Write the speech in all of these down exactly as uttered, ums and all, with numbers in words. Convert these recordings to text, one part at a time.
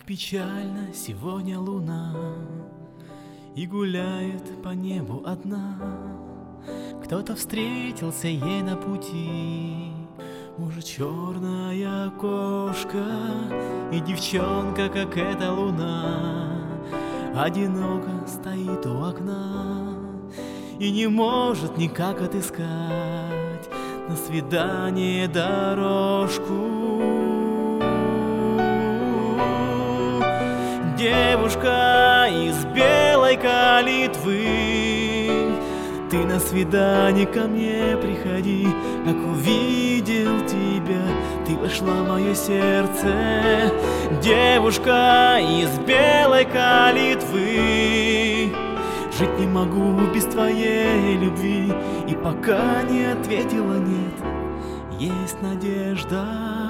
печально сегодня луна и гуляет по небу одна. Кто-то встретился ей на пути, может, черная кошка и девчонка, как эта луна, одиноко стоит у окна и не может никак отыскать на свидание дорожку. Девушка из белой калитвы, ты на свидание ко мне приходи. Как увидел тебя, ты вошла в мое сердце. Девушка из белой калитвы, жить не могу без твоей любви. И пока не ответила нет, есть надежда.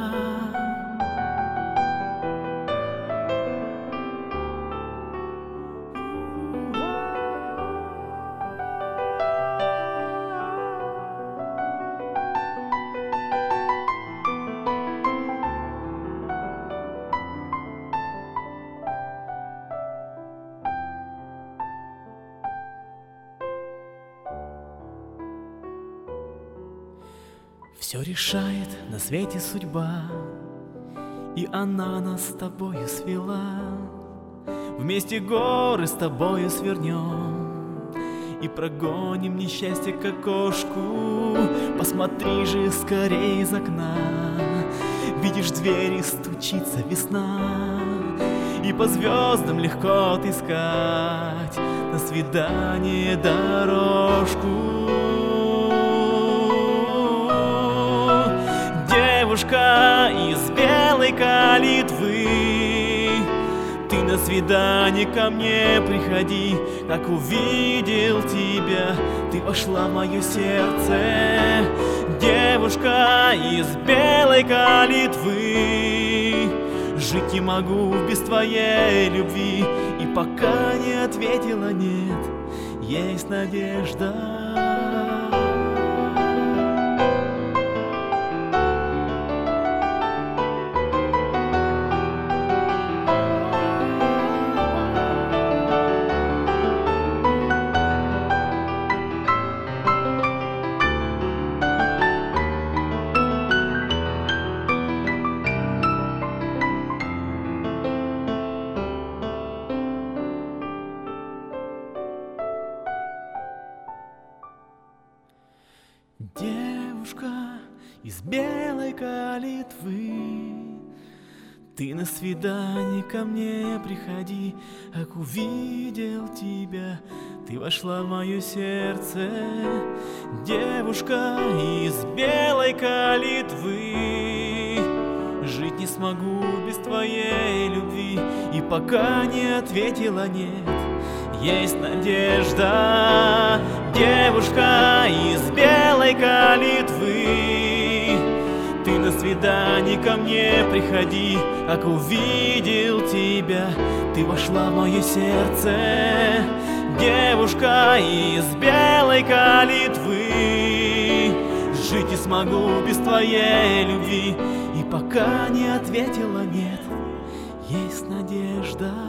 Все решает на свете судьба, и она нас с тобою свела. Вместе горы с тобою свернем и прогоним несчастье как кошку. Посмотри же скорее из окна, видишь, в двери стучится весна, и по звездам легко отыскать на свидание дорожку. Девушка из белой калитвы, ты на свидание ко мне приходи. Как увидел тебя, ты вошла в мое сердце. Девушка из белой калитвы, жить не могу без твоей любви. И пока не ответила нет, есть надежда. Девушка из белой калитвы, ты на свидание ко мне приходи. Как увидел тебя, ты вошла в мое сердце. Девушка из белой калитвы, жить не смогу без твоей любви. И пока не ответила нет, есть надежда. Девушка из белой калитвы, ты на свидание ко мне приходи. Как увидел тебя, ты вошла в мое сердце. Девушка из белой калитвы, жить не смогу без твоей любви. И пока не ответила нет, есть надежда.